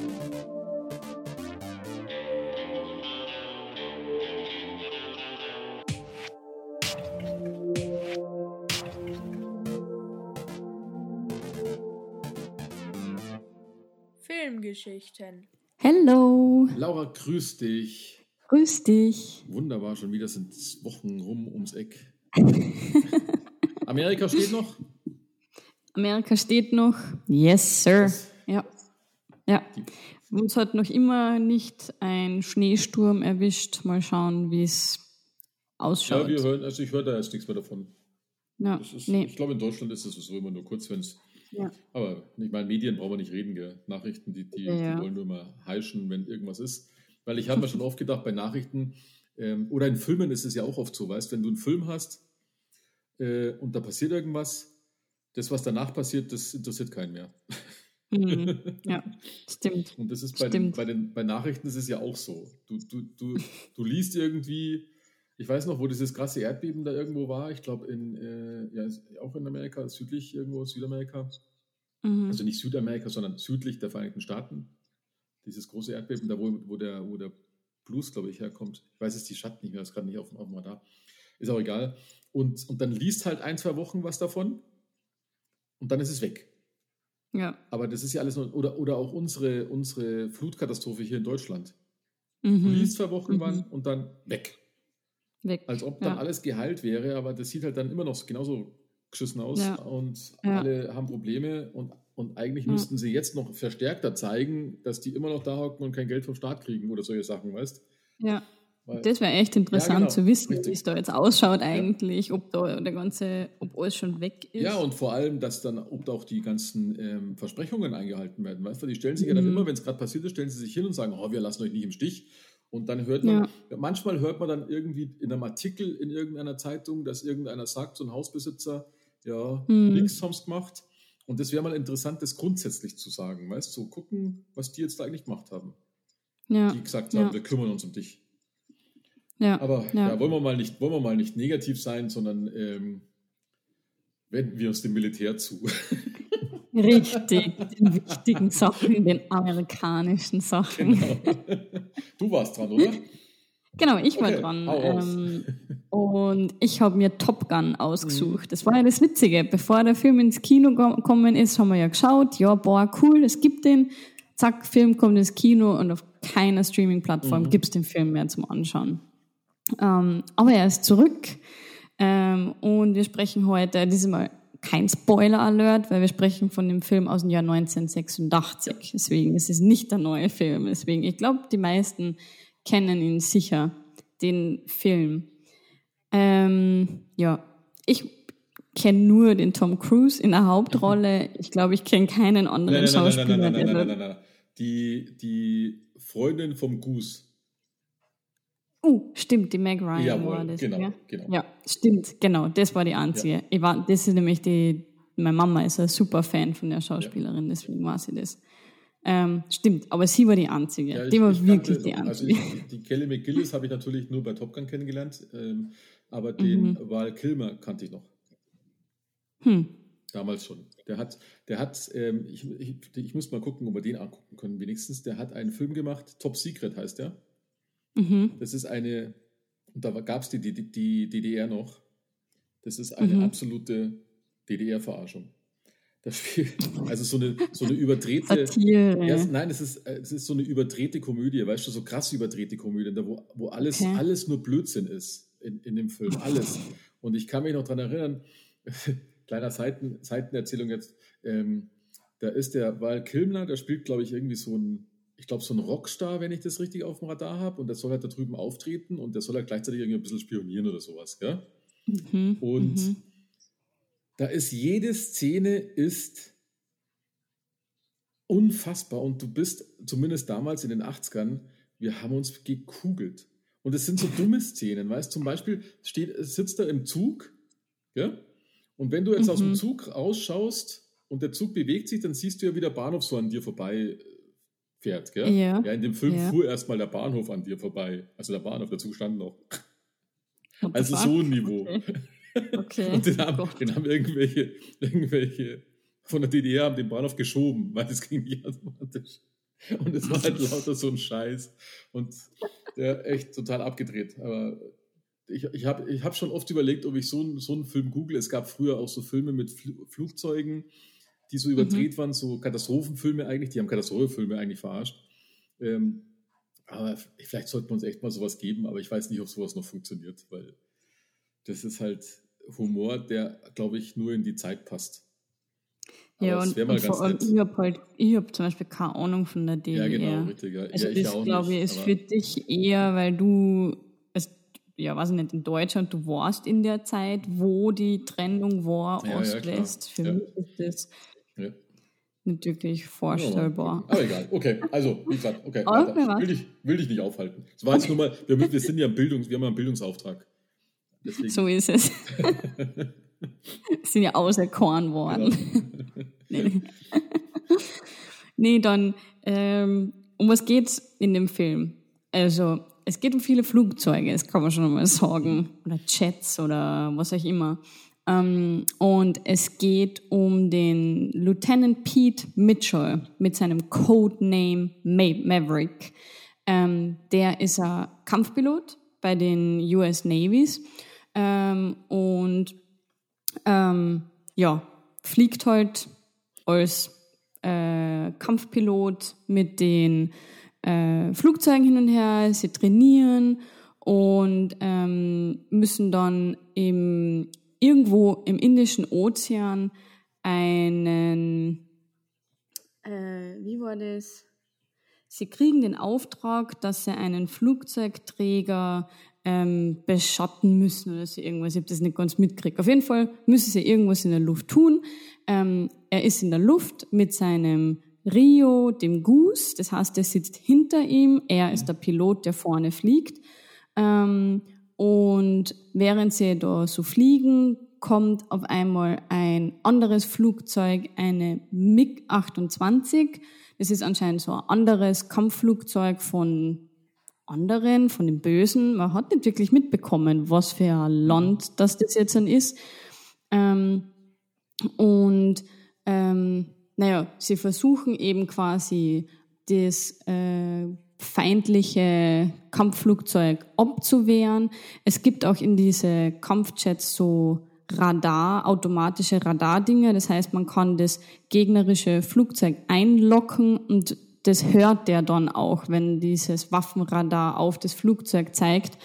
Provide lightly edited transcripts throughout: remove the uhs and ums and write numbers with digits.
Filmgeschichten. Hello. Laura, grüß dich. Grüß dich. Wunderbar, schon wieder sind Wochen rum ums Eck. Amerika steht noch? Amerika steht noch. Yes, sir. Ja. Uns hat noch immer nicht ein Schneesturm erwischt. Mal schauen, wie es ausschaut. Ja, ich höre da jetzt nichts mehr davon. Ja, Ich glaube, in Deutschland ist es so immer nur kurz, wenn es... Ja. Aber ich meine, Medien brauchen wir nicht reden, gell? Nachrichten, die wollen nur mal heischen, wenn irgendwas ist. Weil ich habe mir schon oft gedacht, bei Nachrichten oder in Filmen ist es ja auch oft so, weißt, wenn du einen Film hast und da passiert irgendwas, das, was danach passiert, das interessiert keinen mehr. Ja, stimmt. Und das ist bei Nachrichten ist es ja auch so. Du liest irgendwie, ich weiß noch, wo dieses krasse Erdbeben da irgendwo war, ich glaube auch in Amerika, südlich irgendwo, Südamerika. Also nicht Südamerika, sondern südlich der Vereinigten Staaten. Dieses große Erdbeben, da wo der Blues, glaube ich, herkommt. Ich weiß jetzt die Stadt nicht mehr, ist gerade nicht auf dem Radar. Ist auch egal. Und dann liest halt 1-2 Wochen was davon und dann ist es weg. Ja. Aber das ist ja alles nur, oder auch unsere Flutkatastrophe hier in Deutschland. Du liest 2 Wochen wann und dann weg. Als ob dann alles geheilt wäre, aber das sieht halt dann immer noch genauso geschissen aus und alle haben Probleme und eigentlich müssten sie jetzt noch verstärkter zeigen, dass die immer noch da hocken und kein Geld vom Staat kriegen oder solche Sachen, weißt du? Ja. Das wäre echt interessant zu wissen, richtig. wie es da jetzt ausschaut eigentlich, ob da ob alles schon weg ist. Ja, und vor allem, ob da auch die ganzen Versprechungen eingehalten werden, weißt du? Die stellen sich ja dann immer, wenn es gerade passiert ist, stellen sie sich hin und sagen, wir lassen euch nicht im Stich. Und dann hört man, manchmal hört man dann irgendwie in einem Artikel in irgendeiner Zeitung, dass irgendeiner sagt, so ein Hausbesitzer, nichts haben sie gemacht. Und das wäre mal interessant, das grundsätzlich zu sagen, weißt du, so gucken, was die jetzt da eigentlich gemacht haben. Ja. Die gesagt haben, wir kümmern uns um dich. Ja. Aber wollen wir mal nicht negativ sein, sondern wenden wir uns dem Militär zu. Richtig, den wichtigen Sachen, den amerikanischen Sachen. Genau. Du warst dran, oder? Genau, ich war dran. Und ich habe mir Top Gun ausgesucht. Das war ja das Witzige. Bevor der Film ins Kino gekommen ist, haben wir ja geschaut, cool, es gibt den. Zack, Film kommt ins Kino und auf keiner Streaming-Plattform gibt es den Film mehr zum Anschauen. Aber er ist zurück und wir sprechen heute, diesmal kein Spoiler-Alert, weil wir sprechen von dem Film aus dem Jahr 1986. Deswegen ist es nicht der neue Film. Deswegen, ich glaube, die meisten kennen ihn sicher, den Film. Ich kenne nur den Tom Cruise in der Hauptrolle. Ich glaube, ich kenne keinen anderen Schauspieler. Nein. Die Freundin vom Goose. Stimmt, die Meg Ryan war das. Genau. Ja, stimmt, genau, das war die einzige. Ja. Das ist nämlich meine Mama ist ein super Fan von der Schauspielerin, deswegen war sie das. Stimmt, aber sie war die einzige. Ja, die war wirklich die einzige. Also die Kelly McGillis habe ich natürlich nur bei Top Gun kennengelernt, aber den Val Kilmer kannte ich noch. Damals schon. Der hat ich muss mal gucken, ob wir den angucken können, wenigstens. Der hat einen Film gemacht, Top Secret heißt der. Das ist und da gab es die DDR noch. Das ist eine absolute DDR-Verarschung. Das Spiel, also so eine überdrehte... Nein, es ist so eine überdrehte Komödie, weißt du, so krass überdrehte Komödie, wo alles nur Blödsinn ist in dem Film, alles. Und ich kann mich noch daran erinnern, kleiner Seitenerzählung jetzt, da ist der Val Kilmer, der spielt, glaube ich, irgendwie so ein Rockstar, wenn ich das richtig auf dem Radar habe, und der soll halt da drüben auftreten und der soll halt gleichzeitig irgendwie ein bisschen spionieren oder sowas, gell? Und da ist jede Szene ist unfassbar und du bist, zumindest damals in den 80ern, wir haben uns gekugelt. Und es sind so dumme Szenen, weißt du, zum Beispiel sitzt er im Zug, gell? Und wenn du jetzt aus dem Zug rausschaust und der Zug bewegt sich, dann siehst du ja, wie der Bahnhof so an dir vorbei fährt, gell? Ja, in dem Film fuhr erstmal der Bahnhof an dir vorbei. Also der Bahnhof, der Zug stand noch. Also so ein Niveau. Okay. Und den haben irgendwelche von der DDR haben den Bahnhof geschoben, weil das ging nicht automatisch. Und es war halt lauter so ein Scheiß. Und der echt total abgedreht. Aber ich hab schon oft überlegt, ob ich so einen Film google. Es gab früher auch so Filme mit Flugzeugen, die so überdreht waren, so Katastrophenfilme eigentlich. Die haben Katastrophenfilme eigentlich verarscht. Aber vielleicht sollten wir uns echt mal sowas geben. Aber ich weiß nicht, ob sowas noch funktioniert. Weil das ist halt Humor, der, glaube ich, nur in die Zeit passt. Aber ja, und vor allem, ich hab zum Beispiel keine Ahnung von der DDR. Ja, genau, richtig. Ja. Also ja, das, glaube ich, ist für dich eher, weil du, weiß ich nicht, in Deutschland, du warst in der Zeit, wo die Trennung war, Ost-West. Für mich ist das nicht wirklich vorstellbar. Aber egal, okay. Also, wie gesagt, okay, weiter. Will dich nicht aufhalten. Das war jetzt nur mal, wir sind ja wir haben ja einen Bildungsauftrag. Deswegen. So ist es. Sind ja auserkoren worden. Genau. Nee, dann, um was geht's in dem Film? Also, es geht um viele Flugzeuge, das kann man schon mal sagen. Oder Jets oder was auch immer. Und es geht um den Lieutenant Pete Mitchell mit seinem Codename Maverick. Der ist ein Kampfpilot bei den US Navies. Fliegt halt als Kampfpilot mit den Flugzeugen hin und her, sie trainieren und müssen dann irgendwo im Indischen Ozean wie war das? Sie kriegen den Auftrag, dass sie einen Flugzeugträger beschatten müssen oder so irgendwas. Ich habe das nicht ganz mitgekriegt. Auf jeden Fall müssen sie irgendwas in der Luft tun. Er ist in der Luft mit seinem Rio, dem Goose. Das heißt, er sitzt hinter ihm. Er ist der Pilot, der vorne fliegt. Und während sie da so fliegen, kommt auf einmal ein anderes Flugzeug, eine MiG-28. Das ist anscheinend so ein anderes Kampfflugzeug von den Bösen. Man hat nicht wirklich mitbekommen, was für ein Land das jetzt dann ist. Sie versuchen eben quasi das feindliche Kampfflugzeug abzuwehren. Es gibt auch in diese Kampfjets so automatische Radardinger. Das heißt, man kann das gegnerische Flugzeug einlocken und das hört der dann auch, wenn dieses Waffenradar auf das Flugzeug zeigt.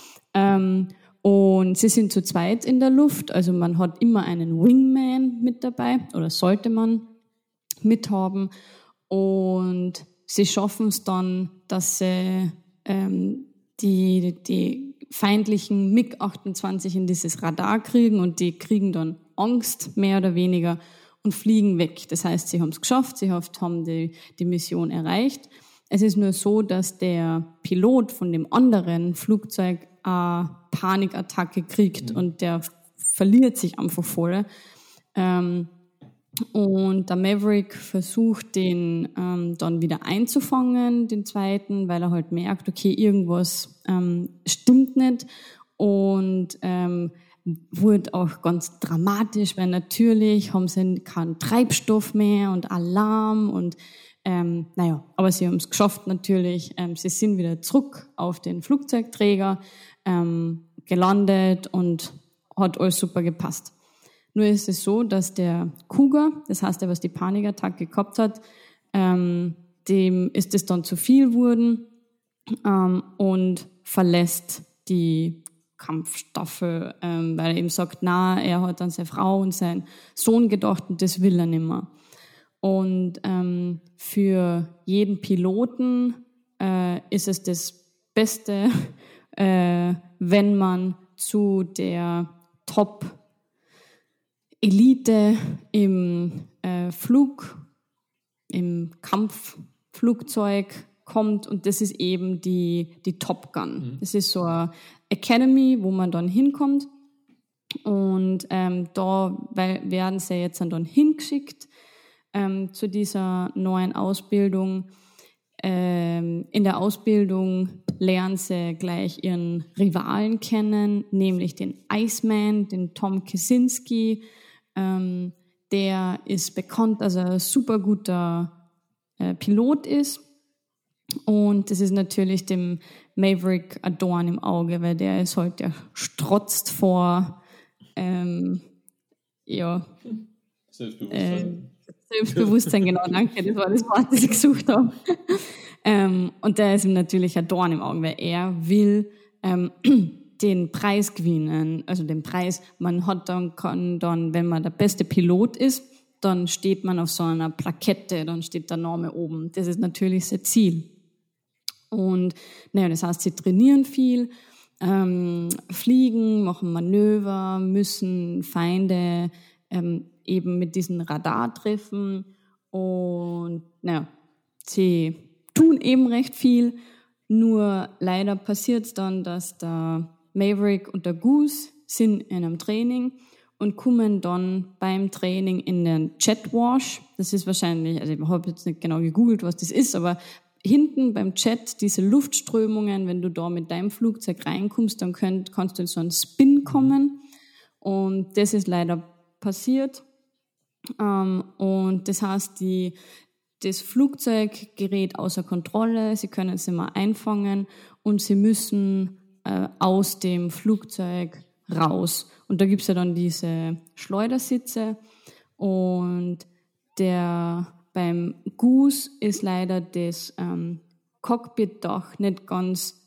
Und sie sind zu zweit in der Luft, also man hat immer einen Wingman mit dabei oder sollte man mithaben. Und sie schaffen es dann, dass sie die feindlichen MiG-28 in dieses Radar kriegen und die kriegen dann Angst, mehr oder weniger, und fliegen weg. Das heißt, sie haben es geschafft, sie haben die Mission erreicht. Es ist nur so, dass der Pilot von dem anderen Flugzeug eine Panikattacke kriegt und der verliert sich einfach voll. Und der Maverick versucht, den dann wieder einzufangen, den zweiten, weil er halt merkt, okay, irgendwas stimmt nicht. Und wurde auch ganz dramatisch, weil natürlich haben sie keinen Treibstoff mehr und Alarm und aber sie haben es geschafft natürlich. Sie sind wieder zurück auf den Flugzeugträger gelandet und hat alles super gepasst. Nur ist es so, dass der Cougar, das heißt, der, was die Panikattacke gehabt hat, dem ist es dann zu viel wurden und verlässt die Kampfstaffel, weil er eben sagt, er hat an seine Frau und seinen Sohn gedacht und das will er nicht mehr. Und für jeden Piloten ist es das Beste, wenn man zu der Top-Elite im Kampfflugzeug kommt, und das ist eben die Top Gun. Das ist so eine Academy, wo man dann hinkommt, und da werden sie jetzt dann hingeschickt zu dieser neuen Ausbildung. In der Ausbildung lernen sie gleich ihren Rivalen kennen, nämlich den Iceman, den Tom Kaczynski. Der ist bekannt als ein super guter Pilot ist. Und das ist natürlich dem Maverick ein Dorn im Auge, weil der ist halt, der strotzt vor Selbstbewusstsein, genau, danke, das war das Wort, das ich gesucht habe. Und der ist ihm natürlich ein Dorn im Auge, weil er will den Preis gewinnen, also den Preis, kann dann, wenn man der beste Pilot ist, dann steht man auf so einer Plakette, dann steht der Name oben. Das ist natürlich sein Ziel. Und das heißt, sie trainieren viel, fliegen, machen Manöver, müssen Feinde eben mit diesem Radar treffen und sie tun eben recht viel, nur leider passiert es dann, dass der Maverick und der Goose sind in einem Training und kommen dann beim Training in den Jetwash. Das ist wahrscheinlich, also ich habe jetzt nicht genau gegoogelt, was das ist, aber hinten beim Jet diese Luftströmungen, wenn du da mit deinem Flugzeug reinkommst, dann kannst du in so einen Spin kommen. Und das ist leider passiert. Und das heißt, das Flugzeug gerät außer Kontrolle, sie können es nicht mehr einfangen und sie müssen aus dem Flugzeug raus. Und da gibt's ja dann diese Schleudersitze und beim Goose ist leider das Cockpitdach nicht ganz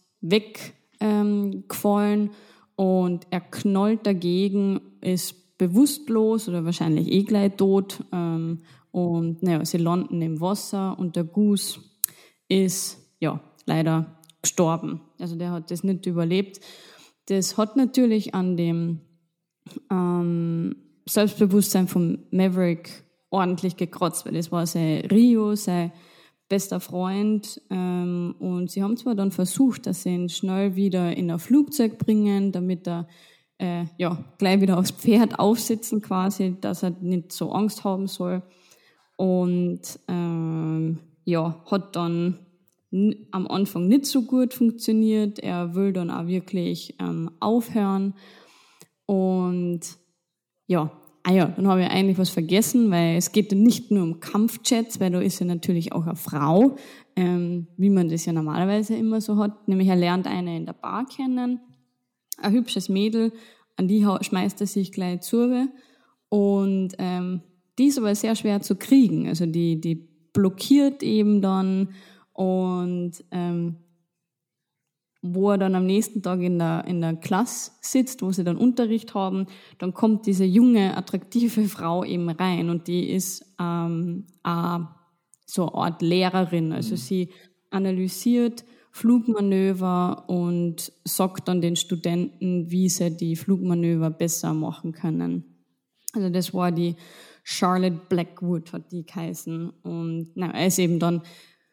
weggefallen und er knallt dagegen, ist bewusstlos oder wahrscheinlich gleich tot und sie landen im Wasser und der Goose ist leider gestorben. Also der hat das nicht überlebt. Das hat natürlich an dem Selbstbewusstsein von Maverick ordentlich gekratzt, weil das war sein Rio, sein bester Freund. Und sie haben zwar dann versucht, dass sie ihn schnell wieder in ein Flugzeug bringen, damit er gleich wieder aufs Pferd aufsitzen quasi, dass er nicht so Angst haben soll. Und hat dann am Anfang nicht so gut funktioniert. Er will dann auch wirklich aufhören. Und dann habe ich eigentlich was vergessen, weil es geht nicht nur um Kampfjets, weil da ist ja natürlich auch eine Frau, wie man das ja normalerweise immer so hat. Nämlich er lernt eine in der Bar kennen, ein hübsches Mädel, an die schmeißt er sich gleich zu. Und die ist aber sehr schwer zu kriegen. Also die blockiert eben dann und wo er dann am nächsten Tag in der Klasse sitzt, wo sie dann Unterricht haben, dann kommt diese junge, attraktive Frau eben rein und die ist so eine Art Lehrerin. Also sie analysiert Flugmanöver und sagt dann den Studenten, wie sie die Flugmanöver besser machen können. Also das war die Charlotte Blackwood, hat die geheißen. Und er ist eben dann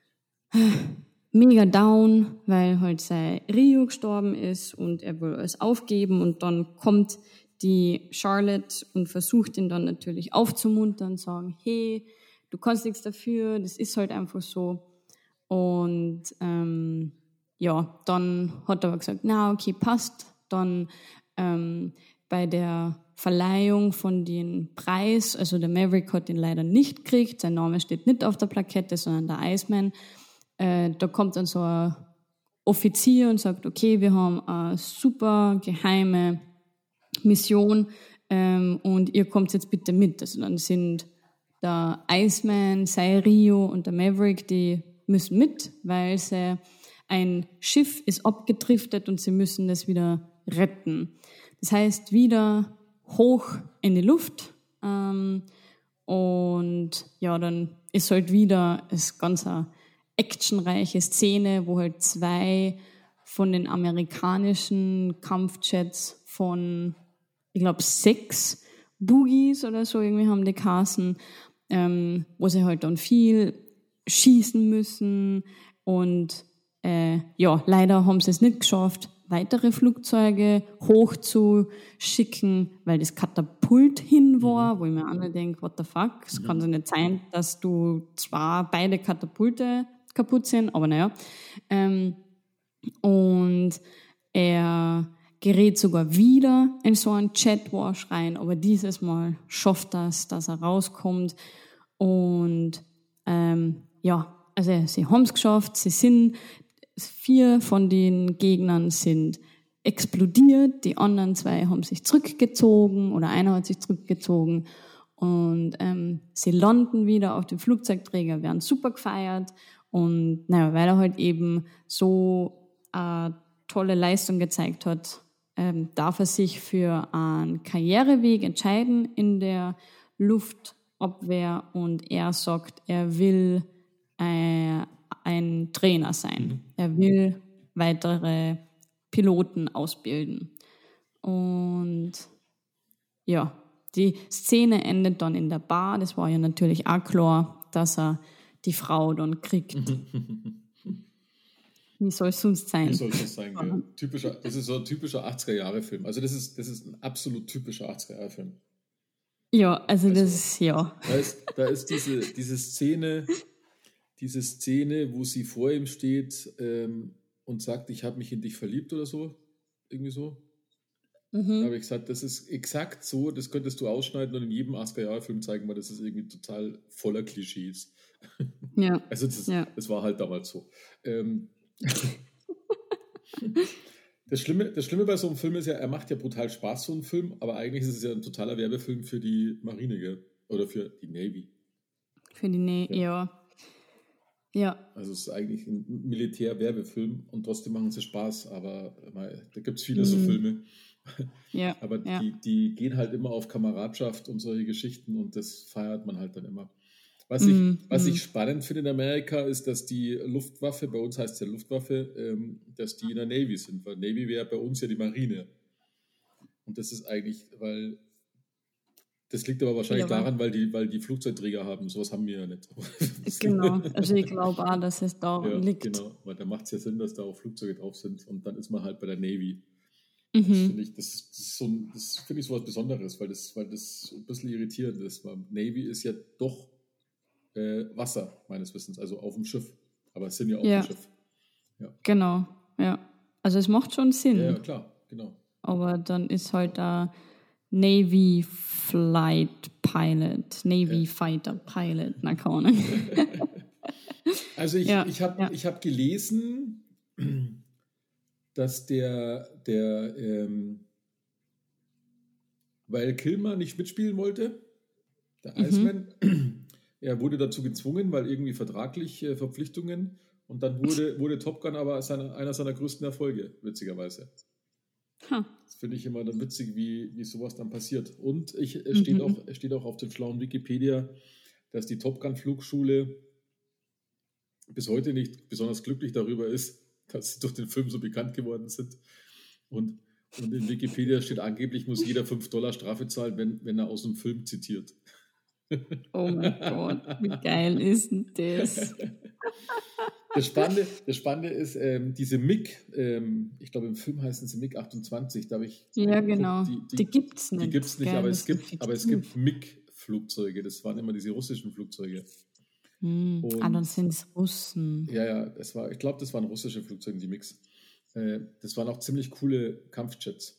mega down, weil halt sein Rio gestorben ist und er will alles aufgeben und dann kommt die Charlotte und versucht ihn dann natürlich aufzumuntern, sagen, hey, du kannst nichts dafür, das ist halt einfach so. Und dann hat er aber gesagt, okay, passt. Dann bei der Verleihung von den Preis, also der Maverick hat den leider nicht gekriegt, sein Name steht nicht auf der Plakette, sondern der Iceman. Da kommt dann so ein Offizier und sagt, okay, wir haben eine super geheime Mission und ihr kommt jetzt bitte mit. Also dann sind der Iceman, sein Rio und der Maverick, die müssen mit, weil ein Schiff ist abgedriftet und sie müssen das wieder retten. Das heißt, wieder hoch in die Luft und dann ist halt wieder das ganze actionreiche Szene, wo halt 2 von den amerikanischen Kampfjets von, ich glaube, 6 Boogies oder so irgendwie haben die geheißen, wo sie halt dann viel schießen müssen und leider haben sie es nicht geschafft, weitere Flugzeuge hochzuschicken, weil das Katapult hin war, wo ich mir auch denke, what the fuck, es kann doch nicht sein, dass beide Katapulte kaputt sind, aber und er gerät sogar wieder in so einen Jetwash rein, aber dieses Mal schafft dass er rauskommt und also sie haben es geschafft, 4 von den Gegnern sind explodiert, die anderen 2 haben sich zurückgezogen oder einer hat sich zurückgezogen und sie landen wieder auf dem Flugzeugträger, werden super gefeiert und weil er halt eben so eine tolle Leistung gezeigt hat, darf er sich für einen Karriereweg entscheiden in der Luftabwehr und er sagt, er will ein Trainer sein. Er will weitere Piloten ausbilden. Und ja, die Szene endet dann in der Bar. Das war ja natürlich auch klar, dass er die Frau dann kriegt. Wie soll es sonst sein? Wie soll es sein, ja. Das ist so ein typischer 80er-Jahre-Film. Also das ist ein absolut typischer 80er-Jahre-Film. Ja, also das, ja. Da ist diese Szene, wo sie vor ihm steht und sagt, ich habe mich in dich verliebt oder so. Irgendwie so. Da habe ich gesagt, das ist exakt so, das könntest du ausschneiden und in jedem 80er-Jahre-Film zeigen, weil das ist irgendwie total voller Klischees. Ja. Also das war halt damals so. Das Schlimme bei so einem Film ist ja, er macht ja brutal Spaß, so ein Film, aber eigentlich ist es ja ein totaler Werbefilm für die Marine, gell? Oder für die Navy. Für die Navy, ja. Also es ist eigentlich ein Militär-Werbefilm und trotzdem machen sie Spaß, aber da gibt es viele so Filme. Ja. Aber die gehen halt immer auf Kameradschaft und solche Geschichten und das feiert man halt dann immer. Was ich spannend finde in Amerika, ist, dass die Luftwaffe, bei uns heißt es ja Luftwaffe, dass die in der Navy sind, weil Navy wäre bei uns ja die Marine. Und das ist eigentlich, das liegt aber wahrscheinlich daran, weil die Flugzeugträger haben. Sowas haben wir ja nicht. Genau, also ich glaube auch, dass es daran liegt. Genau, weil da macht es ja Sinn, dass da auch Flugzeuge drauf sind und dann ist man halt bei der Navy. Das finde ich so was Besonderes, weil das ein bisschen irritierend ist, weil Navy ist ja doch Wasser, meines Wissens, also auf dem Schiff. Aber es sind ja auf dem Schiff. Ja. Genau, ja. Also es macht schon Sinn. Ja, klar, genau. Aber dann ist halt da Navy Flight Pilot, Navy Fighter Pilot, na keine Ahnung. Also ich hab gelesen, dass weil Kilmer nicht mitspielen wollte, der Iceman, er wurde dazu gezwungen, weil irgendwie vertraglich Verpflichtungen und dann wurde Top Gun aber einer seiner größten Erfolge, witzigerweise. Das finde ich immer dann witzig, wie sowas dann passiert. Und es steht auch auf dem schlauen Wikipedia, dass die Top Gun Flugschule bis heute nicht besonders glücklich darüber ist, dass sie durch den Film so bekannt geworden sind. Und in Wikipedia steht, angeblich muss jeder $5 Strafe zahlen, wenn er aus dem Film zitiert. Oh mein Gott, wie geil ist denn das? Das Spannende ist, diese MiG, ich glaube im Film heißen sie MiG 28, da habe ich... Ja, genau, die gibt es nicht. Die gibt es nicht, aber es gibt MiG-Flugzeuge, das waren immer diese russischen Flugzeuge. Dann sind es Russen. Ja, ich glaube, das waren russische Flugzeuge, die MiGs. Das waren auch ziemlich coole Kampfjets.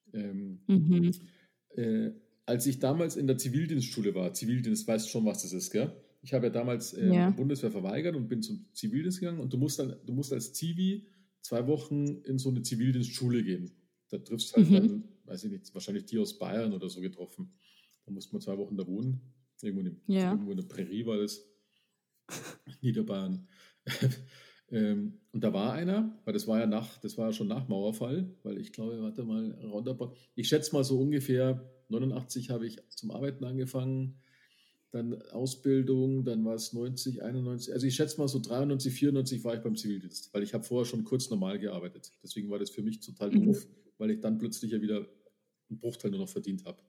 Als ich damals in der Zivildienstschule war, Zivildienst, weißt schon, was das ist, gell? Ich habe ja damals Bundeswehr verweigert und bin zum Zivildienst gegangen und du musst als Zivi 2 Wochen in so eine Zivildienstschule gehen. Da triffst halt dann, weiß ich nicht, wahrscheinlich die aus Bayern oder so getroffen. Da musste man 2 Wochen da wohnen. Irgendwo in der Prärie war das. Niederbayern. Und da war einer, weil das war ja schon nach Mauerfall, weil ich glaube, warte mal, roundabout, ich schätze mal so ungefähr 89 habe ich zum Arbeiten angefangen, dann Ausbildung, dann war es 90, 91, also ich schätze mal so 93, 94 war ich beim Zivildienst, weil ich habe vorher schon kurz normal gearbeitet. Deswegen war das für mich total doof, weil ich dann plötzlich ja wieder einen Bruchteil nur noch verdient habe.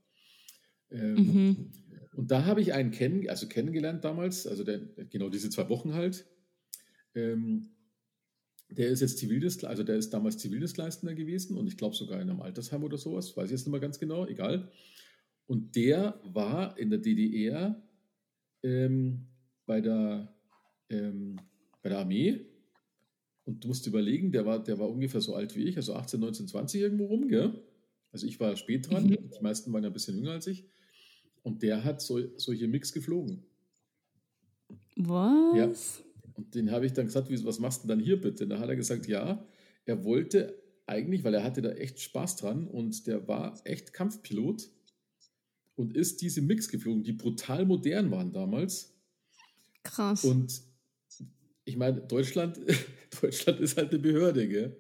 Und da habe ich einen kennengelernt damals, also genau diese 2 Wochen halt. Der ist jetzt der ist damals Zivildienstleistender gewesen und ich glaube sogar in einem Altersheim oder sowas, weiß ich jetzt nicht mehr ganz genau, egal. Und der war in der DDR bei der Armee und du musst überlegen, der war ungefähr so alt wie ich, also 18, 19, 20 irgendwo rum, gell? Also ich war spät dran, die meisten waren ja ein bisschen jünger als ich und der hat solche MiGs geflogen. Was? Und den habe ich dann gesagt, was machst du denn dann hier bitte? Und da hat er gesagt, ja, er wollte eigentlich, weil er hatte da echt Spaß dran und der war echt Kampfpilot und ist diese Mix geflogen, die brutal modern waren damals. Krass. Und ich meine, Deutschland ist halt eine Behörde, gell?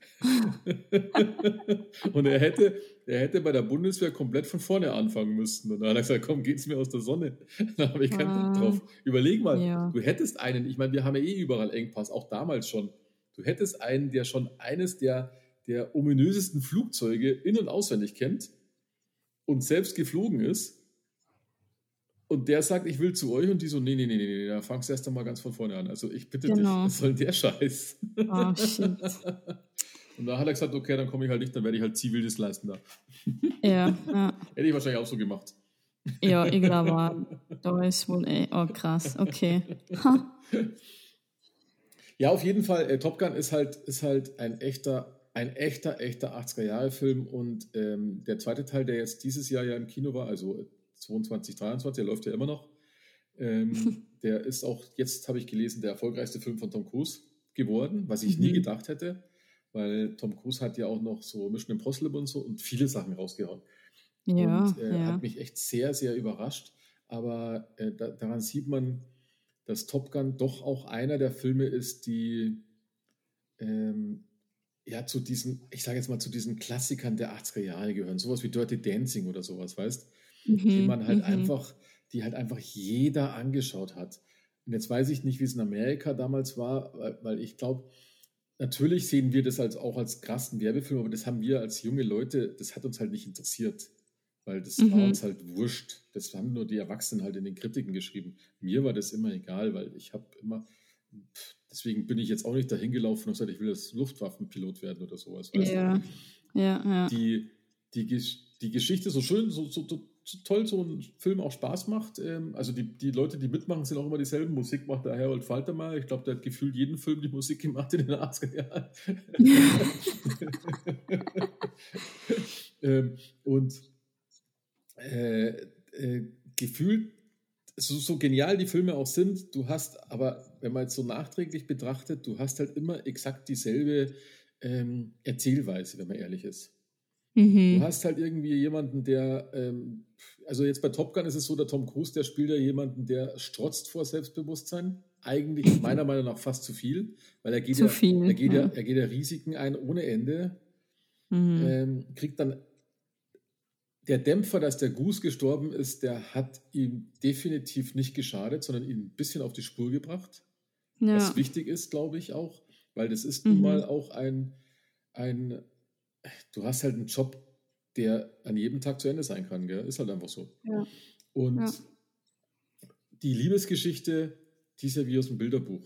Und er hätte bei der Bundeswehr komplett von vorne anfangen müssen. Und dann hat er gesagt, komm, geht's mir aus der Sonne. Da habe ich keinen Bock drauf. Überleg mal, du hättest einen, ich meine, wir haben ja überall Engpass, auch damals schon. Du hättest einen, der schon eines der ominösesten Flugzeuge in- und auswendig kennt und selbst geflogen ist. Und der sagt, ich will zu euch und die so, nee, da fangst du erst einmal ganz von vorne an. Also ich bitte dich, was soll denn der Scheiß? Oh, shit. Und da hat er gesagt, okay, dann komme ich halt nicht, dann werde ich halt Zivildienst da. Ja. Hätte ich wahrscheinlich auch so gemacht. Ja, ich glaube, da ist wohl oh krass, okay. Ja, auf jeden Fall, Top Gun ist halt ein echter 80er-Jahre-Film und der zweite Teil, der jetzt dieses Jahr ja im Kino war, also 22, 23, der läuft ja immer noch, der ist auch, jetzt habe ich gelesen, der erfolgreichste Film von Tom Cruise geworden, was ich nie gedacht hätte, weil Tom Cruise hat ja auch noch so Mission Impossible und so und viele Sachen rausgehauen. Ja, und hat mich echt sehr, sehr überrascht, aber daran sieht man, dass Top Gun doch auch einer der Filme ist, die zu diesen, ich sage jetzt mal, zu diesen Klassikern der 80er Jahre gehören. Sowas wie Dirty Dancing oder sowas, weißt? Die man halt die halt einfach jeder angeschaut hat. Und jetzt weiß ich nicht, wie es in Amerika damals war, weil ich glaube, natürlich sehen wir das auch als krassen Werbefilm, aber das haben wir als junge Leute, das hat uns halt nicht interessiert. Weil das war uns halt wurscht. Das haben nur die Erwachsenen halt in den Kritiken geschrieben. Mir war das immer egal, weil ich habe immer, deswegen bin ich jetzt auch nicht dahin gelaufen und gesagt, ich will jetzt Luftwaffenpilot werden oder sowas. Weißt du? Ja. Die Geschichte so schön, so toll so ein Film auch Spaß macht. Also die Leute, die mitmachen, sind auch immer dieselben. Musik macht der Harold Faltermeyer. Ich glaube, der hat gefühlt jeden Film die Musik gemacht in den 80er Jahren. Und gefühlt, so genial die Filme auch sind, du hast aber, wenn man jetzt so nachträglich betrachtet, du hast halt immer exakt dieselbe Erzählweise, wenn man ehrlich ist. Du hast halt irgendwie jemanden, der, also jetzt bei Top Gun ist es so, der Tom Cruise, der spielt ja jemanden, der strotzt vor Selbstbewusstsein. Eigentlich meiner Meinung nach fast zu viel, weil er geht ja Risiken ein ohne Ende. Kriegt dann der Dämpfer, dass der Goose gestorben ist, der hat ihm definitiv nicht geschadet, sondern ihn ein bisschen auf die Spur gebracht. Ja. Was wichtig ist, glaube ich auch, weil das ist nun mal auch du hast halt einen Job, der an jedem Tag zu Ende sein kann, gell? Ist halt einfach so. Ja. Und die Liebesgeschichte, die ist ja wie aus dem Bilderbuch.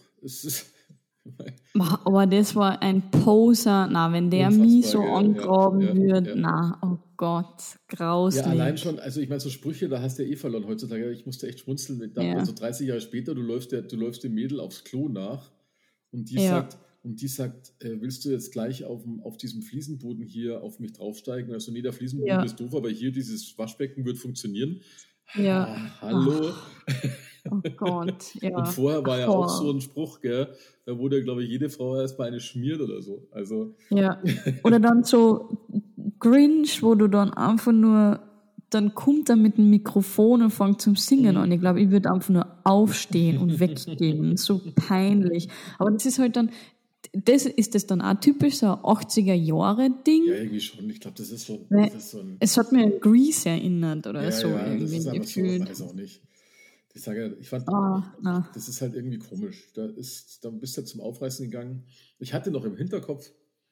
Aber das war ein Poser. Na, wenn der mich so angraben würde, na, oh Gott, grauslich. Ja, allein schon, also ich meine, so Sprüche, da hast du ja eh verloren heutzutage. Ich musste echt schmunzeln. So 30 Jahre später, du läufst dem Mädel aufs Klo nach und die sagt, willst du jetzt gleich auf diesem Fliesenboden hier auf mich draufsteigen? Also nee, der Fliesenboden ist doof, aber hier dieses Waschbecken wird funktionieren. Ja. Hallo. Oh Gott, ja. Und vorher war ja auch so ein Spruch, gell? Da wurde, glaube ich, jede Frau erstmal eine schmiert oder so. Also. Ja. Oder dann so Grinch, wo du dann einfach nur, dann kommt er mit dem Mikrofon und fängt zum Singen an. Ich glaube, ich würde einfach nur aufstehen und weggehen. So peinlich. Aber das ist halt dann, ist das dann auch typisch so ein 80er-Jahre-Ding? Ja, irgendwie schon. Ich glaube, das ist so ein... Es hat mir an Grease erinnert oder so. Ja, irgendwie das ist einfach so, ich weiß auch nicht. Ich fand, das ist halt irgendwie komisch. Da bist du zum Aufreißen gegangen. Ich hatte noch im Hinterkopf,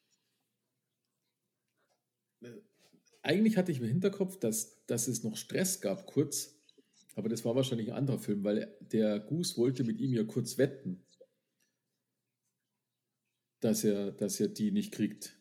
eigentlich hatte ich im Hinterkopf, dass es noch Stress gab, kurz. Aber das war wahrscheinlich ein anderer Film, weil der Goose wollte mit ihm ja kurz wetten, dass er die nicht kriegt.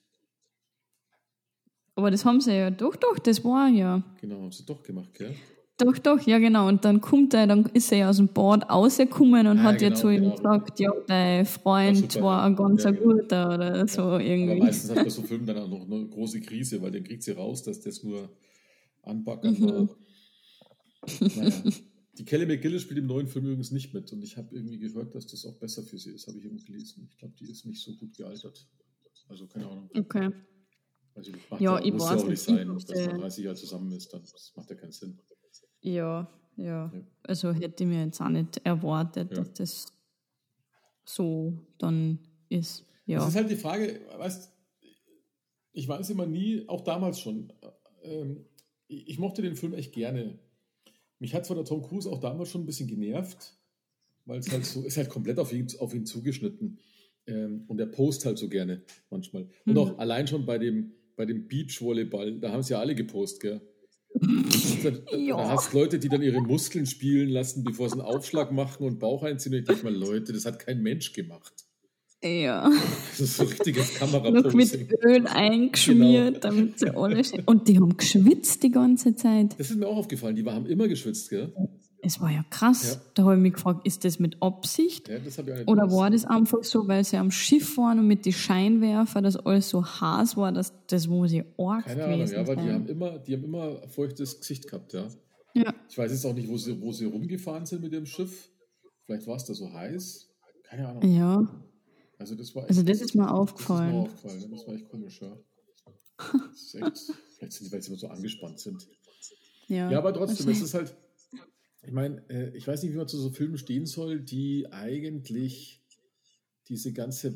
Aber das haben sie ja, doch, das war ja. Genau, haben sie doch gemacht, gell? Doch, ja genau. Und dann ist er ja aus dem Bad rausgekommen und hat ja zu ihm gesagt, ja, dein Freund war ein ganz guter oder so irgendwie. Aber meistens hat bei so Filmen dann auch noch eine große Krise, weil dann kriegt sie raus, dass das nur Anpacken war. Naja. Die Kelly McGillis spielt im neuen Film übrigens nicht mit und ich habe irgendwie gehört, dass das auch besser für sie ist, habe ich irgendwie gelesen. Ich glaube, die ist nicht so gut gealtert. Also keine Ahnung. Okay. Also das muss ja auch nicht sein, dass man 30 Jahre zusammen ist, dann das macht ja keinen Sinn. Ja. Also hätte ich mir jetzt auch nicht erwartet, dass das so dann ist. Ja. Das ist halt die Frage, weißt, ich weiß immer nie, auch damals schon, ich mochte den Film echt gerne. Mich hat zwar der Tom Cruise auch damals schon ein bisschen genervt, weil es halt so ist, halt komplett auf ihn zugeschnitten. Und er post halt so gerne manchmal. Und auch allein schon bei dem Beachvolleyball, da haben es ja alle gepostet, gell? Da hast Leute, die dann ihre Muskeln spielen lassen, bevor sie einen Aufschlag machen und Bauch einziehen. Und ich denke mal, Leute, das hat kein Mensch gemacht. Ja. Das ist so richtiges Kameraposing. Noch mit Öl eingeschmiert, damit sie alle... Und die haben geschwitzt die ganze Zeit. Das ist mir auch aufgefallen, die haben immer geschwitzt, gell? Es war ja krass. Ja. Da habe ich mich gefragt, ist das mit Absicht? Ja, das habe ich auch nicht Oder gewusst. War das einfach so, weil sie am Schiff waren und mit den Scheinwerfer, dass alles so heiß war, dass das muss ich arg Keine Ahnung, ja, aber die haben immer feuchtes Gesicht gehabt, ja. Ja. Ich weiß jetzt auch nicht, wo sie rumgefahren sind mit dem Schiff. Vielleicht war es da so heiß. Keine Ahnung. Ja. Also das war echt, also das ist mir aufgefallen. Das war echt komisch, ja. Das ist echt, vielleicht sind die, weil sie immer so angespannt sind. Ja, aber trotzdem, es ist halt, ich meine, ich weiß nicht, wie man zu so Filmen stehen soll, die eigentlich diese ganze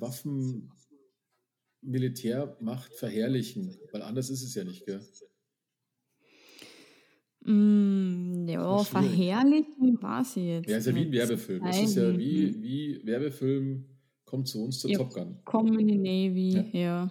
Militärmacht verherrlichen, weil anders ist es ja nicht, gell? Ja, verherrlichen war sie jetzt. Ja, ist ja wie ein Werbefilm. Es ist ja wie Werbefilm, kommt zu uns zur Top Gun. Kommen in die Navy, ja.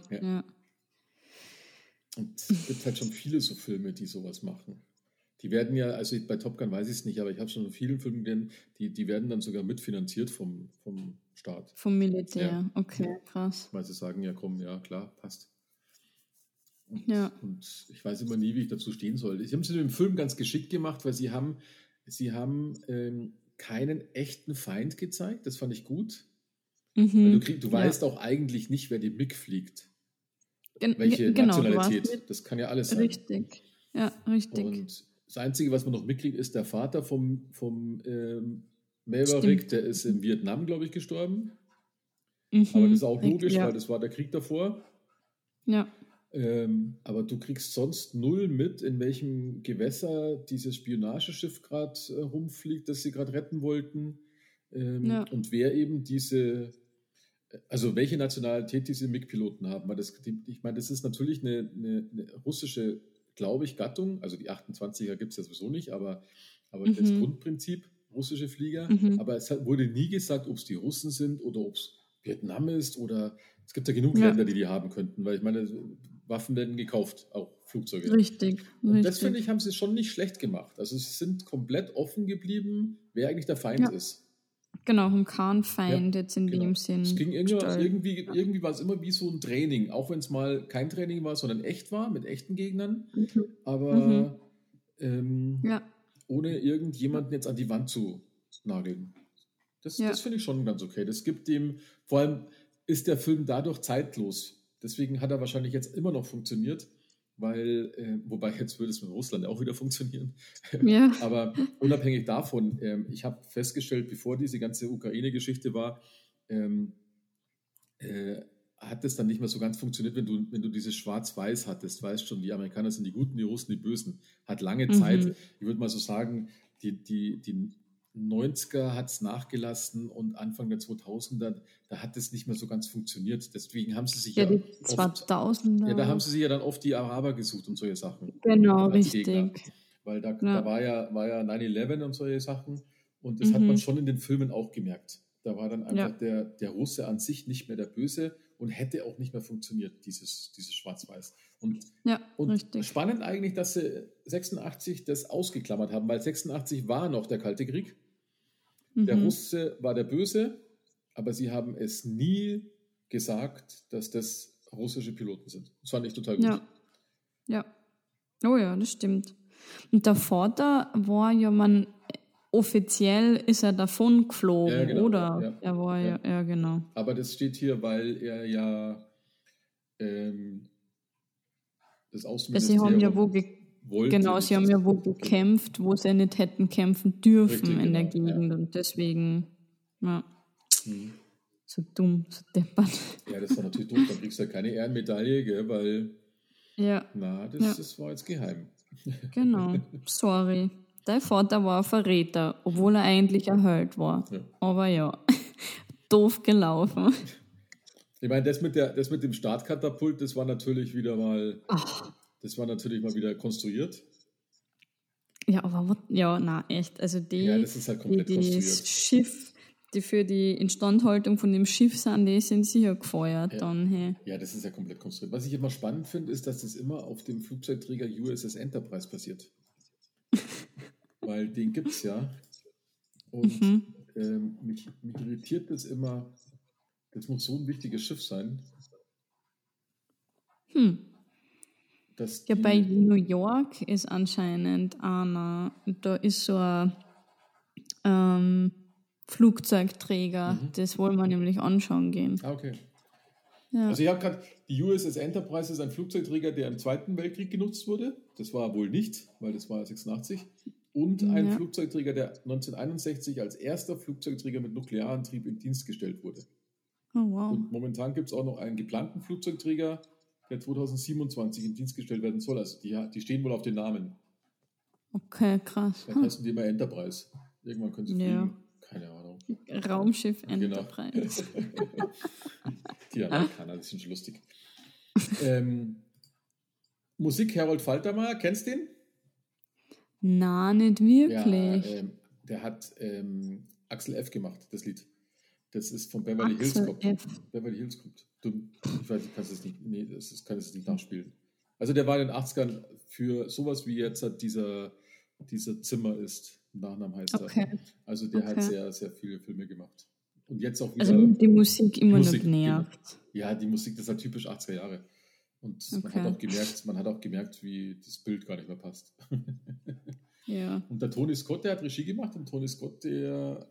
Und es gibt halt schon viele so Filme, die sowas machen. Die werden ja, also bei Top Gun weiß ich es nicht, aber ich habe schon in vielen Filmen gesehen, die werden dann sogar mitfinanziert vom Staat. Vom Militär, okay, krass. Weil sie sagen, ja komm, ja klar, passt. Und ich weiß immer nie, wie ich dazu stehen soll. Ich habe es in dem Film ganz geschickt gemacht, weil sie haben keinen echten Feind gezeigt, das fand ich gut. Weil du weißt auch eigentlich nicht, wer die MiG fliegt. Welche Nationalität, das kann ja alles sein. Richtig, ja, richtig. Und das Einzige, was man noch mitkriegt, ist der Vater vom Maverick, der ist in Vietnam, glaube ich, gestorben. Aber das ist auch logisch, weil das war der Krieg davor. Ja. Aber du kriegst sonst null mit, in welchem Gewässer dieses Spionageschiff gerade rumfliegt, das sie gerade retten wollten. Und wer eben welche Nationalität diese MiG-Piloten haben. Weil ich meine, das ist natürlich eine russische, glaube ich, Gattung. Also die 28er gibt es ja sowieso nicht, aber das Grundprinzip, russische Flieger. Aber es wurde nie gesagt, ob es die Russen sind oder ob es Vietnam ist oder es gibt ja genug Länder, die haben könnten, weil ich meine, Waffen werden gekauft, auch Flugzeuge. Richtig. Und das, finde ich, haben sie schon nicht schlecht gemacht. Also sie sind komplett offen geblieben, wer eigentlich der Feind ist. Genau, um keinen Feind jetzt in dem Sinn. Es ging irgendwie war es immer wie so ein Training, auch wenn es mal kein Training war, sondern echt war, mit echten Gegnern. Aber ohne irgendjemanden jetzt an die Wand zu nageln. Das finde ich schon ganz okay. Das gibt dem, vor allem ist der Film dadurch zeitlos. Deswegen hat er wahrscheinlich jetzt immer noch funktioniert, weil, wobei jetzt würde es mit Russland auch wieder funktionieren. Ja. Aber unabhängig davon, ich habe festgestellt, bevor diese ganze Ukraine-Geschichte war, hat es dann nicht mehr so ganz funktioniert, wenn du dieses Schwarz-Weiß hattest. Weißt schon, die Amerikaner sind die Guten, die Russen die Bösen. Hat lange Zeit, ich würde mal so sagen, die 90er hat es nachgelassen und Anfang der 2000er, da hat es nicht mehr so ganz funktioniert. Deswegen haben sie sich die 2000er. Da haben sie sich ja dann oft die Araber gesucht und solche Sachen. Genau, richtig. Gegner. Weil da war ja 9/11 und solche Sachen und das hat man schon in den Filmen auch gemerkt. Da war dann einfach der Russe an sich nicht mehr der Böse und hätte auch nicht mehr funktioniert, dieses Schwarz-Weiß. Und richtig. Spannend eigentlich, dass sie 86 das ausgeklammert haben, weil 86 war noch der Kalte Krieg. Der Russe war der Böse, aber sie haben es nie gesagt, dass das russische Piloten sind. Das fand ich total gut. Ja. Oh ja, das stimmt. Und der Vater war ja, offiziell ist er davon geflogen, oder? Ja. Er war genau. Aber das steht hier, weil er ja das Außenministerium... Sie haben ja wollte. Genau, sie haben ja wo gekämpft, wo sie nicht hätten kämpfen dürfen. Richtig, in der Gegend. Ja. Und deswegen, ja. So dumm, so deppert. Ja, das war natürlich doof. Dann kriegst du ja keine Ehrenmedaille, gell, weil das war jetzt geheim. Genau, sorry. Dein Vater war ein Verräter, obwohl er eigentlich ein Held war. Ja. Aber ja, doof gelaufen. Ich meine, das mit dem Startkatapult, das war natürlich wieder mal, wieder konstruiert. Ja, aber echt. Also das ist halt komplett konstruiert. Das Schiff, die für die Instandhaltung von dem Schiff sind, die sind sicher gefeuert dann. Hey. Ja, das ist ja komplett konstruiert. Was ich immer spannend finde, ist, dass das immer auf dem Flugzeugträger USS Enterprise passiert. Weil den gibt es ja. Und mich irritiert das immer. Das muss so ein wichtiges Schiff sein. Bei New York ist anscheinend einer, da ist so ein Flugzeugträger, das wollen wir nämlich anschauen gehen. Ah, okay. Ja. Also ich habe gerade, die USS Enterprise ist ein Flugzeugträger, der im Zweiten Weltkrieg genutzt wurde. Das war wohl nicht, weil das war 86. Und ein Flugzeugträger, der 1961 als erster Flugzeugträger mit Nuklearantrieb in Dienst gestellt wurde. Oh, wow. Und momentan gibt es auch noch einen geplanten Flugzeugträger, der 2027 in Dienst gestellt werden soll. Also die stehen wohl auf den Namen. Okay, krass. Dann heißen die immer Enterprise. Irgendwann können sie fliegen. Keine Ahnung. Raumschiff Enterprise. Genau. Die Amerikaner, die sind schon lustig. Musik Harold Faltermeyer, kennst du den? Na, nicht wirklich. Ja, der hat Axel F. gemacht, das Lied. Das ist von Beverly Hills Cop. Beverly Hills Cop. Ich weiß, ich kann es nicht. Nee, kann es nicht nachspielen. Also der war in den 80ern für sowas wie jetzt dieser Zimmer ist. Nachnamen heißt er. Also der hat sehr, sehr viele Filme gemacht. Und jetzt auch wieder. Also die Musik immer noch genervt. Ja, die Musik, das ist halt typisch 80er Jahre. Und man hat auch gemerkt, wie das Bild gar nicht mehr passt. Ja. Und der Tony Scott, der hat Regie gemacht, und Tony Scott, der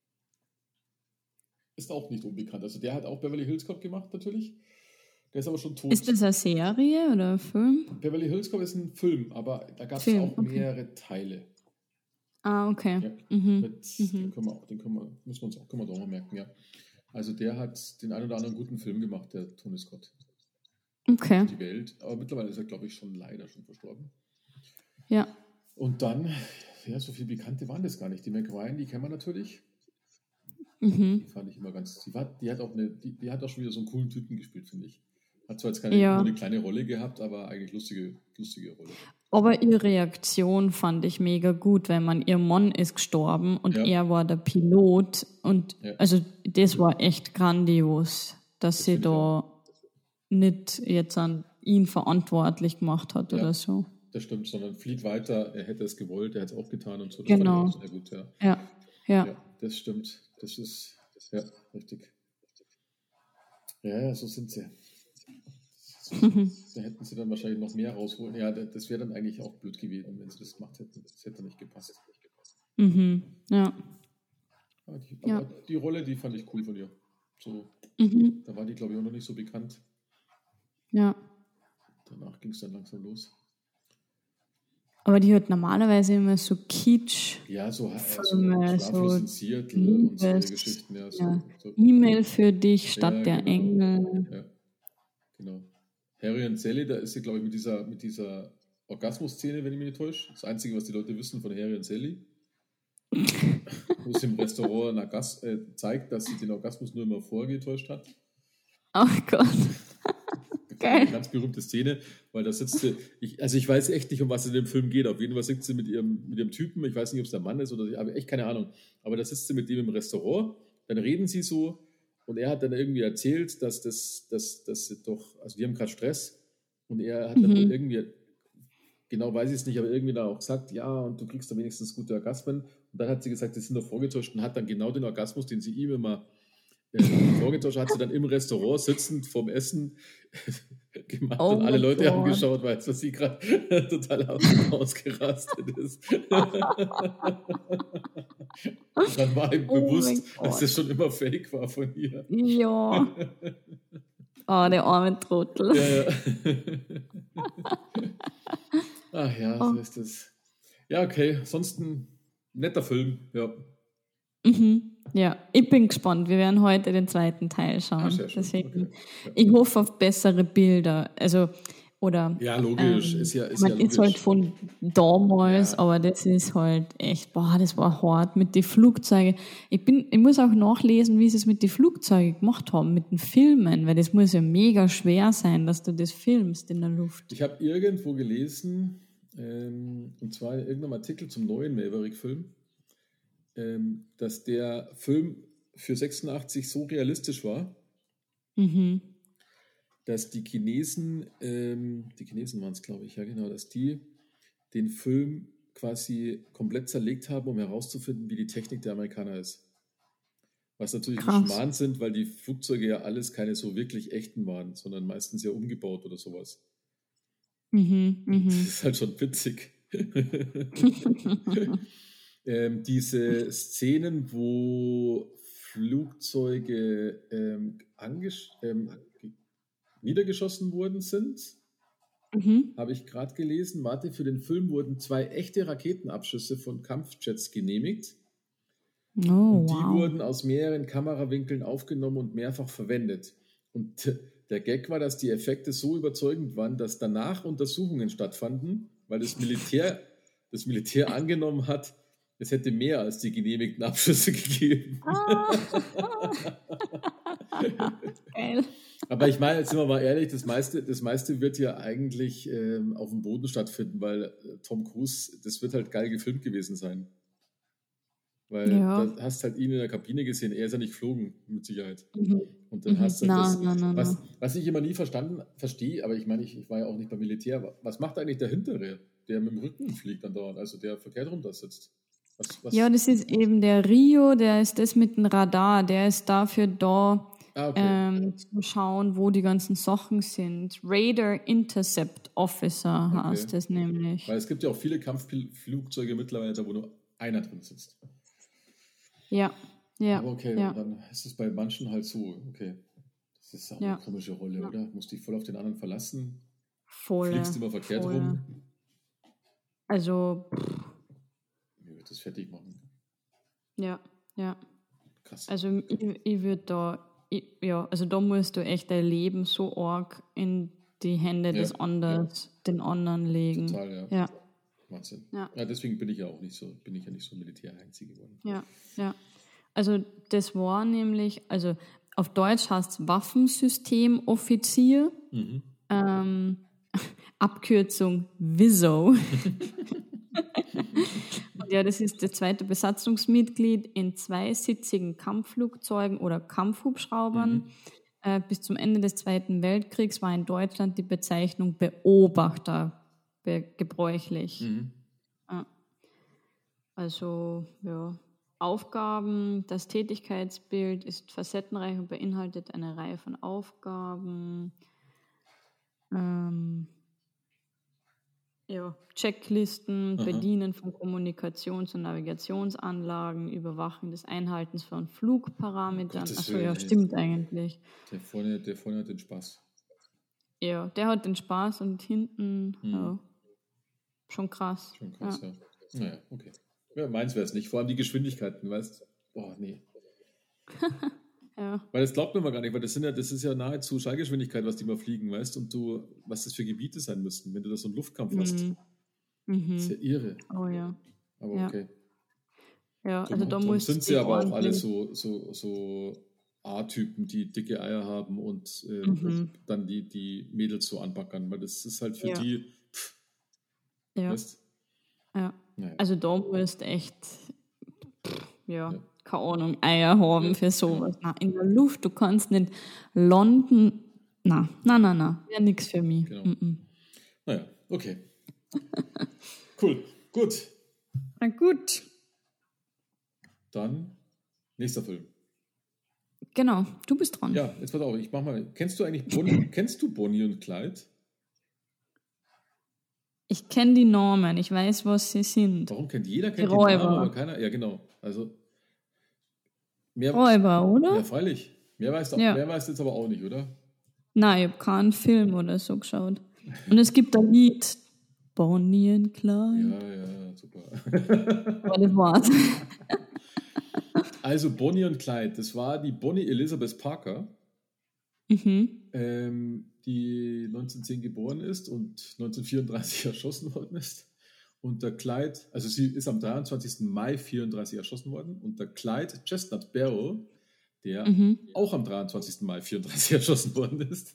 ist auch nicht unbekannt. Also der hat auch Beverly Hills Cop gemacht, natürlich. Der ist aber schon tot. Ist das eine Serie oder ein Film? Beverly Hills Cop ist ein Film, aber da gab es auch mehrere Teile. Ah, okay. Ja, den müssen wir uns auch mal merken, ja. Also der hat den einen oder anderen guten Film gemacht, der Tony Scott. Okay. Die Welt. Aber mittlerweile ist er, glaube ich, leider schon verstorben. Ja. Und dann, so viele Bekannte waren das gar nicht. Die Meg Ryan, die kennen wir natürlich. Die fand ich immer ganz. Die hat auch schon wieder so einen coolen Typen gespielt, finde ich. Hat zwar jetzt nur eine kleine Rolle gehabt, aber eigentlich lustige Rolle. Aber ihre Reaktion fand ich mega gut, weil ihr Mann ist gestorben und er war der Pilot. Und also das war echt grandios, dass sie da nicht jetzt an ihn verantwortlich gemacht hat oder so. Das stimmt, sondern flieht weiter, er hätte es gewollt, er hätte es auch getan und so. Das genau. fand ich auch sehr gut, Ja, das stimmt. Das ist, richtig. Ja, so sind sie. Da hätten sie dann wahrscheinlich noch mehr rausholen. Ja, das wäre dann eigentlich auch blöd gewesen, wenn sie das gemacht hätten. Das hätte nicht gepasst. Ja. Aber die Rolle, die fand ich cool von ihr. So, da war die, glaube ich, auch noch nicht so bekannt. Ja. Danach ging es dann langsam los. Aber die hat normalerweise immer so Kitsch. Ja, so Schlaflos in Seattle und solche Geschichten. Ja, so E-Mail für dich statt der Engel. Ja, genau. Harry und Sally, da ist sie, glaube ich, mit dieser Orgasmus-Szene, wenn ich mich nicht täusche. Das Einzige, was die Leute wissen von Harry und Sally. Wo sie im Restaurant zeigt, dass sie den Orgasmus nur immer vorgetäuscht hat. Oh Gott. Geil. Eine ganz berühmte Szene, weil da sitzt sie, ich weiß echt nicht, um was es in dem Film geht. Auf jeden Fall sitzt sie mit ihrem Typen, ich weiß nicht, ob es der Mann ist oder ich habe echt keine Ahnung. Aber da sitzt sie mit dem im Restaurant, dann reden sie so und er hat dann irgendwie erzählt, dass sie doch, also die haben gerade Stress und er hat dann irgendwie, genau weiß ich es nicht, aber irgendwie da auch gesagt, ja, und du kriegst dann wenigstens gute Orgasmen. Und dann hat sie gesagt, die sind doch vorgetäuscht und hat dann genau den Orgasmus, den sie ihm immer vorgetäuscht hat, sie dann im Restaurant sitzend vorm Essen gemacht und alle Leute haben geschaut, weil sie gerade total ausgerastet ist. Und dann war ihm bewusst, dass das schon immer fake war von ihr. Ja. Der arme Trottel. Ja. Ach ja, so ist es. Ja, okay. Sonst ein netter Film, ja. Ja, ich bin gespannt. Wir werden heute den zweiten Teil schauen. Sehr schön. Deswegen, Okay. Ja. Ich hoffe auf bessere Bilder. Also, oder. Ja, logisch. Ist ja logisch. Ist halt von damals, aber das ist halt echt, das war hart mit den Flugzeugen. Ich muss auch nachlesen, wie sie es mit den Flugzeugen gemacht haben, mit den Filmen, weil das muss ja mega schwer sein, dass du das filmst in der Luft. Ich habe irgendwo gelesen, und zwar in irgendeinem Artikel zum neuen Maverick-Film, dass der Film für 86 so realistisch war, dass die Chinesen waren es, glaube ich, ja genau, dass die den Film quasi komplett zerlegt haben, um herauszufinden, wie die Technik der Amerikaner ist. Was natürlich ein Schmarrn sind, weil die Flugzeuge ja alles keine so wirklich echten waren, sondern meistens ja umgebaut oder sowas. Das ist halt schon witzig. Diese Szenen, wo Flugzeuge niedergeschossen worden sind, habe ich gerade gelesen. Warte, für den Film wurden 2 echte Raketenabschüsse von Kampfjets genehmigt. Und die wurden aus mehreren Kamerawinkeln aufgenommen und mehrfach verwendet. Und der Gag war, dass die Effekte so überzeugend waren, dass danach Untersuchungen stattfanden, weil das Militär angenommen hat, es hätte mehr als die genehmigten Abschüsse gegeben. Geil. Aber ich meine, jetzt sind wir mal ehrlich, das meiste wird ja eigentlich auf dem Boden stattfinden, weil Tom Cruise, das wird halt geil gefilmt gewesen sein. Weil da hast halt ihn in der Kabine gesehen, er ist ja nicht geflogen, mit Sicherheit. Und dann hast du was ich immer nie verstehe, aber ich meine, ich war ja auch nicht beim Militär, was macht eigentlich der Hintere, der mit dem Rücken fliegt dann dauernd, also der verkehrt runter sitzt? Was? Ja, das ist eben der Rio, der ist das mit dem Radar, der ist dafür da, zu schauen, wo die ganzen Sachen sind. Radar Intercept Officer heißt das nämlich. Weil es gibt ja auch viele Kampfflugzeuge mittlerweile, da wo nur einer drin sitzt. Ja. Aber okay, dann ist es bei manchen halt so, okay. Das ist auch eine komische Rolle, oder? Musst dich voll auf den anderen verlassen. Fliegst immer verkehrt rum. Also... Wie wird das fertig machen? Ja. Krass. Also ich würde da... also da musst du echt dein Leben so arg in die Hände den anderen legen. Total, ja. Wahnsinn. Ja, deswegen bin ich ja nicht so Militärheinzi geworden. Ja. Also das war nämlich, also auf Deutsch heißt es Waffensystemoffizier, Abkürzung WISO. Und das ist das zweite Besatzungsmitglied in 2-sitzigen Kampfflugzeugen oder Kampfhubschraubern. Bis zum Ende des Zweiten Weltkriegs war in Deutschland die Bezeichnung Beobachter gebräuchlich. Also, Aufgaben, das Tätigkeitsbild ist facettenreich und beinhaltet eine Reihe von Aufgaben. Checklisten, Bedienen von Kommunikations- und Navigationsanlagen, Überwachen des Einhaltens von Flugparametern. Stimmt eigentlich. Der vorne hat den Spaß. Ja, der hat den Spaß und hinten, schon krass. Ja. Naja, okay. Ja, meins wäre es nicht. Vor allem die Geschwindigkeiten, weißt du? Boah, nee. Ja. Weil das glaubt man mal gar nicht, weil das ist ja nahezu Schallgeschwindigkeit, was die mal fliegen, weißt du? Und was das für Gebiete sein müssten, wenn du da so einen Luftkampf hast. Das ist ja irre. Oh ja. Aber okay. Ja, also da muss sind sie aber auch alle so A-Typen, die dicke Eier haben und dann die Mädels so anbackern, weil das ist halt für die weißt? Ja. Naja. Also da musst echt keine Ahnung, Eier haben für sowas. Genau. In der Luft, du kannst nicht landen. Nein. Wäre nichts für mich. Genau. Naja, okay. Cool, gut. Na gut. Dann nächster Film. Genau, du bist dran. Ja, jetzt pass auf, ich mach mal. Kennst du Bonnie und Clyde? Ich kenne die Namen, ich weiß, was sie sind. Warum kennt jeder die Namen, aber keiner? Ja, genau. Also Räuber, oder? Ja, freilich. Mehr weißt du jetzt aber auch nicht, oder? Nein, ich habe keinen Film oder so geschaut. Und es gibt ein Lied Bonnie and Clyde. Ja, super. Aber das war's. Also Bonnie und Clyde, das war die Bonnie Elizabeth Parker, die 1910 geboren ist und 1934 erschossen worden ist. Und der Clyde, also sie ist am 23. Mai 1934 erschossen worden. Und der Clyde Chestnut Barrel, der auch am 23. Mai 1934 erschossen worden ist.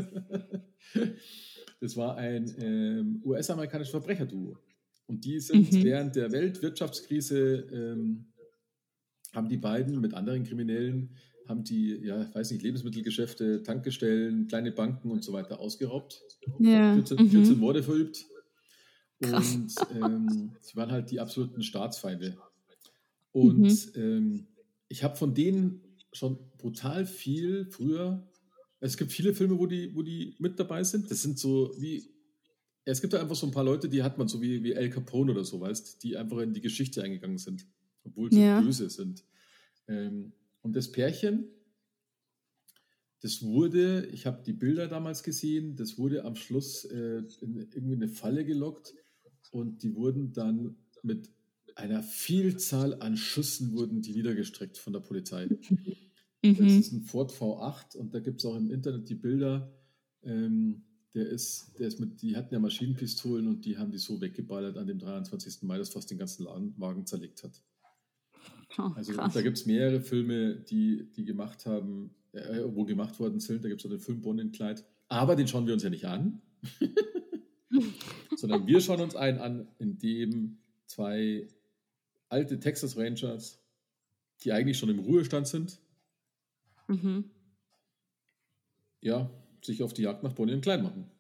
Das war ein US-amerikanisches Verbrecherduo. Und die sind während der Weltwirtschaftskrise, haben die beiden mit anderen Kriminellen, haben die, Lebensmittelgeschäfte, Tankstellen, kleine Banken und so weiter ausgeraubt. Ja. 14 Morde verübt. Und sie waren halt die absoluten Staatsfeinde. Und ich habe von denen schon brutal viel früher, es gibt viele Filme, wo die mit dabei sind. Das sind so wie, es gibt da einfach so ein paar Leute, die hat man so wie Al Capone oder so, weißt, die einfach in die Geschichte eingegangen sind, obwohl sie böse sind. Und das Pärchen, das wurde, ich habe die Bilder damals gesehen, das wurde am Schluss in irgendwie eine Falle gelockt. Und die wurden dann mit einer Vielzahl an Schüssen wurden die niedergestreckt von der Polizei. Das ist ein Ford V8 und da gibt es auch im Internet die Bilder. Die hatten ja Maschinenpistolen und die haben die so weggeballert an dem 23. Mai, dass fast den ganzen Wagen zerlegt hat. Also da gibt es mehrere Filme, die gemacht haben, wo gemacht worden sind. Da gibt es auch den Film Bonnie and Clyde. Aber den schauen wir uns ja nicht an. Sondern wir schauen uns einen an, in dem zwei alte Texas Rangers, die eigentlich schon im Ruhestand sind, sich auf die Jagd nach Bonnie und Clyde machen.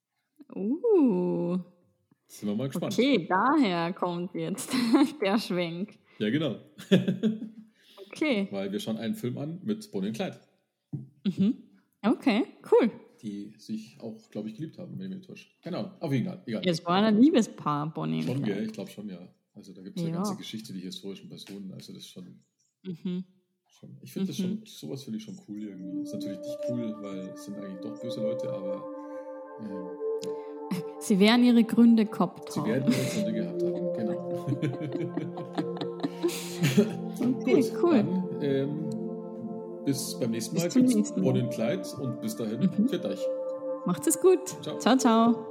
Sind wir mal gespannt. Okay, daher kommt jetzt der Schwenk. Ja, genau. Okay. Weil wir schauen einen Film an mit Bonnie und Clyde. Okay, cool. Die sich auch, glaube ich, geliebt haben, wenn ich mich nicht täusche. Genau, auf jeden Fall. Egal. Es war ein Liebespaar, Bonnie und Clyde. Schon, ich glaube schon, ja. Also da gibt es eine ganze Geschichte, die historischen Personen, also das ist schon... Ich finde das schon, sowas finde ich schon cool irgendwie. Ist natürlich nicht cool, weil es sind eigentlich doch böse Leute, aber... Sie werden ihre Gründe gehabt haben. Sie werden ihre Gründe gehabt haben, genau. Okay, gut, cool. Dann, bis beim nächsten Mal. Bis Bonnie und Clyde und bis dahin, für euch. Macht es gut. Ciao, ciao. Ciao.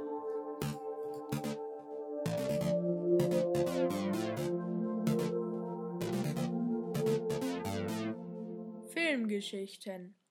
Filmgeschichten.